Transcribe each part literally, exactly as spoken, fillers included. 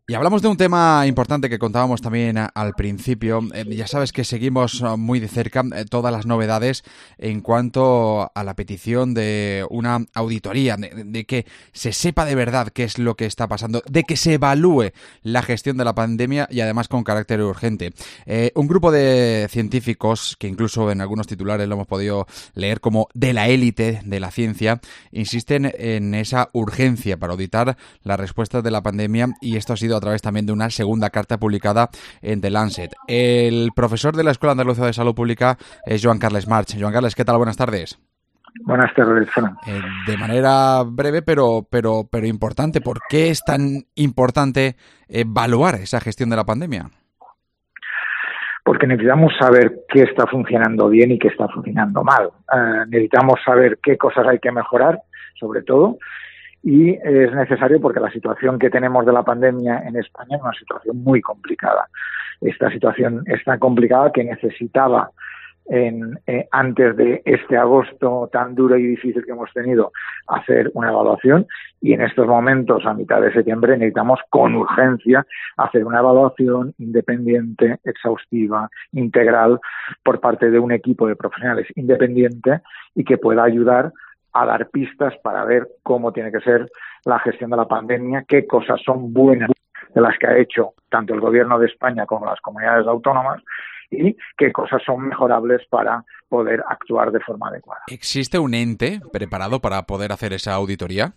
Y hablamos de un tema importante que contábamos también a, al principio. Eh, ya sabes que seguimos uh, muy de cerca eh, todas las novedades en cuanto a la petición de una auditoría, de, de que se sepa de verdad qué es lo que está pasando, de que se evalúe la gestión de la pandemia y además con carácter urgente. Eh, un grupo de científicos, que incluso en algunos titulares lo hemos podido leer como de la élite de la ciencia, insisten en esa urgencia para auditar las respuestas de la pandemia, y esto ha sido a través también de una segunda carta publicada en The Lancet. El profesor de la Escuela Andaluza de Salud Pública es Joan Carles March. Joan Carles, ¿qué tal? Buenas tardes. Buenas tardes, Fran. Eh, de manera breve, pero, pero, pero importante, ¿por qué es tan importante evaluar esa gestión de la pandemia? Porque necesitamos saber qué está funcionando bien y qué está funcionando mal. Eh, necesitamos saber qué cosas hay que mejorar, sobre todo, y es necesario porque la situación que tenemos de la pandemia en España es una situación muy complicada. Esta situación es tan complicada que necesitaba, en, eh, antes de este agosto tan duro y difícil que hemos tenido, hacer una evaluación, y en estos momentos, a mitad de septiembre, necesitamos con urgencia hacer una evaluación independiente, exhaustiva, integral, por parte de un equipo de profesionales independiente y que pueda ayudar a dar pistas para ver cómo tiene que ser la gestión de la pandemia, qué cosas son buenas de las que ha hecho tanto el Gobierno de España como las comunidades autónomas, y qué cosas son mejorables para poder actuar de forma adecuada. ¿Existe un ente preparado para poder hacer esa auditoría?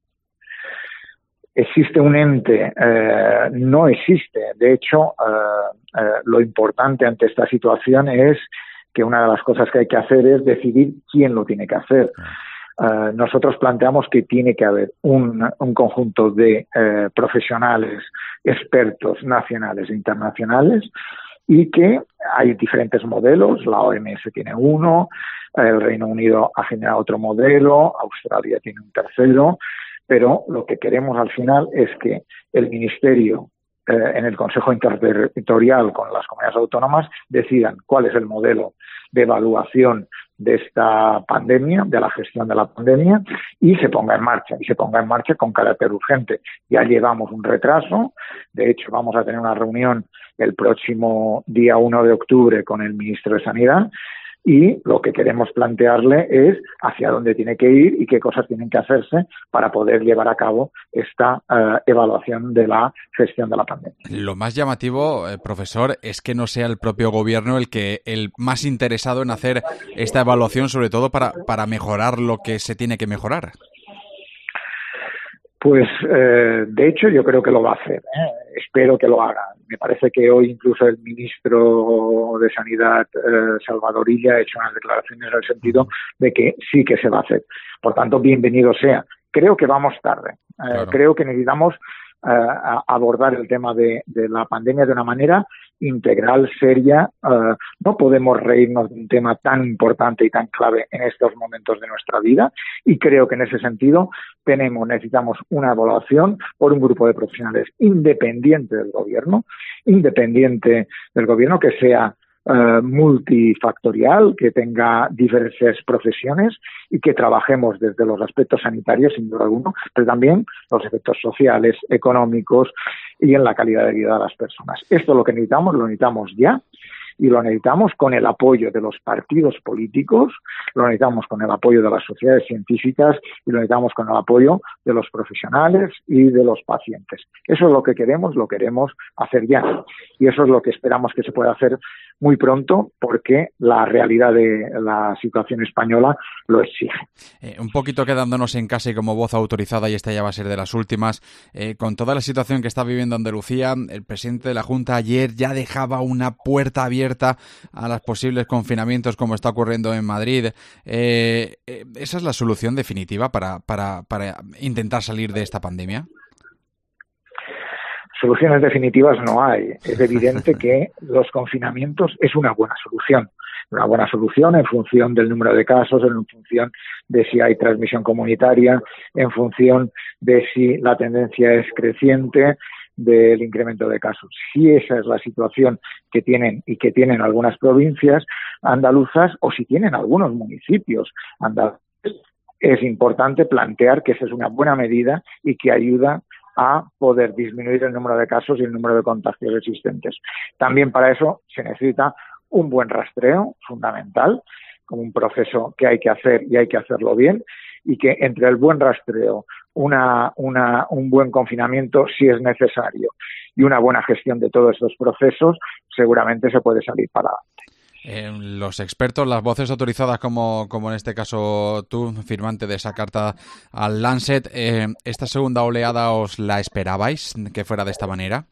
Existe un ente, eh, no existe. De hecho, eh, eh, lo importante ante esta situación es que una de las cosas que hay que hacer es decidir quién lo tiene que hacer. Uh, nosotros planteamos que tiene que haber un, un conjunto de eh, profesionales, expertos nacionales e internacionales, y que hay diferentes modelos. La O M S tiene uno, el Reino Unido ha generado otro modelo, Australia tiene un tercero, pero lo que queremos al final es que el Ministerio, eh, en el Consejo Interterritorial con las comunidades autónomas, decidan cuál es el modelo de evaluación de esta pandemia, de la gestión de la pandemia, y se ponga en marcha, y se ponga en marcha con carácter urgente. Ya llevamos un retraso. De hecho, vamos a tener una reunión el próximo día uno de octubre con el ministro de Sanidad, y lo que queremos plantearle es hacia dónde tiene que ir y qué cosas tienen que hacerse para poder llevar a cabo esta uh, evaluación de la gestión de la pandemia. Lo más llamativo, eh, profesor, es que no sea el propio gobierno el que el más interesado en hacer esta evaluación, sobre todo para, para mejorar lo que se tiene que mejorar. Pues, eh, de hecho, yo creo que lo va a hacer. ¿eh? Espero que lo haga. Me parece que hoy incluso el ministro de Sanidad, eh, Salvador Illa, ha hecho unas declaraciones en el sentido de que sí que se va a hacer. Por tanto, bienvenido sea. Creo que vamos tarde. Eh, claro. Creo que necesitamos eh, abordar el tema de, de la pandemia de una manera integral, seria. Uh, no podemos reírnos de un tema tan importante y tan clave en estos momentos de nuestra vida, y creo que en ese sentido tenemos, necesitamos una evaluación por un grupo de profesionales independiente del gobierno, independiente del gobierno, que sea Uh, multifactorial, que tenga diversas profesiones y que trabajemos desde los aspectos sanitarios, sin duda alguna, pero también los efectos sociales, económicos y en la calidad de vida de las personas. Esto es lo que necesitamos, lo necesitamos ya, y lo necesitamos con el apoyo de los partidos políticos, lo necesitamos con el apoyo de las sociedades científicas y lo necesitamos con el apoyo de los profesionales y de los pacientes. Eso es lo que queremos, lo queremos hacer ya, y eso es lo que esperamos que se pueda hacer muy pronto, porque la realidad de la situación española lo exige. Eh, un poquito quedándonos en casa y como voz autorizada, y esta ya va a ser de las últimas, eh, con toda la situación que está viviendo Andalucía, el presidente de la Junta ayer ya dejaba una puerta abierta a los posibles confinamientos, como está ocurriendo en Madrid. Eh, eh, ¿Esa es la solución definitiva para, para, para intentar salir de esta pandemia? Soluciones definitivas no hay. Es evidente que los confinamientos es una buena solución. Una buena solución en función del número de casos, en función de si hay transmisión comunitaria, en función de si la tendencia es creciente del incremento de casos. Si esa es la situación que tienen y que tienen algunas provincias andaluzas, o si tienen algunos municipios andaluces, es importante plantear que esa es una buena medida y que ayuda a poder disminuir el número de casos y el número de contagios existentes. También para eso se necesita un buen rastreo, fundamental, como un proceso que hay que hacer y hay que hacerlo bien, y que entre el buen rastreo, una, una, un buen confinamiento, si es necesario, y una buena gestión de todos estos procesos, seguramente se puede salir para adelante. Eh, los expertos, las voces autorizadas, como, como en este caso tú, firmante de esa carta al Lancet, eh, ¿esta segunda oleada os la esperabais que fuera de esta manera?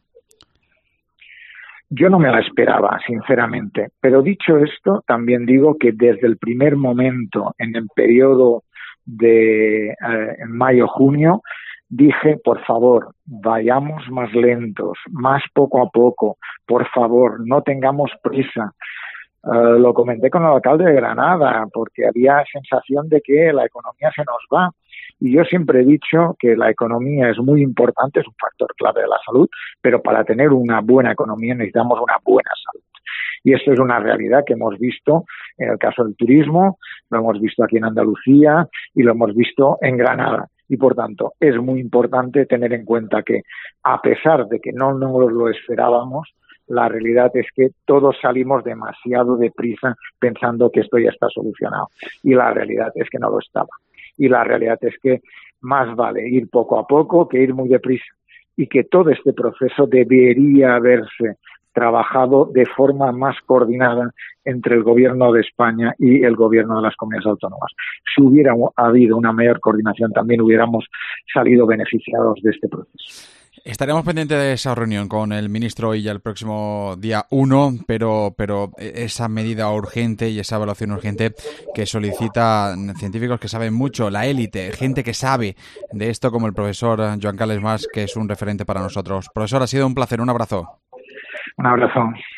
Yo no me la esperaba, sinceramente, pero dicho esto, también digo que desde el primer momento, en el periodo de eh, en mayo-junio, dije, por favor, vayamos más lentos, más poco a poco, por favor, no tengamos prisa. Uh, lo comenté con el alcalde de Granada, porque había sensación de que la economía se nos va. Y yo siempre he dicho que la economía es muy importante, es un factor clave de la salud, pero para tener una buena economía necesitamos una buena salud. Y esto es una realidad que hemos visto en el caso del turismo, lo hemos visto aquí en Andalucía y lo hemos visto en Granada. Y, por tanto, es muy importante tener en cuenta que, a pesar de que no nos lo esperábamos, la realidad es que todos salimos demasiado deprisa pensando que esto ya está solucionado. Y la realidad es que no lo estaba. Y la realidad es que más vale ir poco a poco que ir muy deprisa. Y que todo este proceso debería haberse trabajado de forma más coordinada entre el Gobierno de España y el Gobierno de las comunidades autónomas. Si hubiera habido una mayor coordinación, también hubiéramos salido beneficiados de este proceso. Estaremos pendientes de esa reunión con el ministro Illa el próximo día uno, pero, pero esa medida urgente y esa evaluación urgente que solicitan científicos que saben mucho, la élite, gente que sabe de esto, como el profesor Joan Carles Mas, que es un referente para nosotros. Profesor, ha sido un placer. Un abrazo. Un abrazo.